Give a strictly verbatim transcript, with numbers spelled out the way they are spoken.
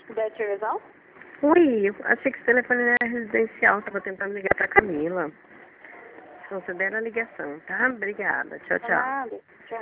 Da televisão? Oi, eu achei que esse telefone era residencial, tava tentando ligar pra Camila. Considera a ligação, tá? Obrigada. Tchau, tchau. Nada. Tchau.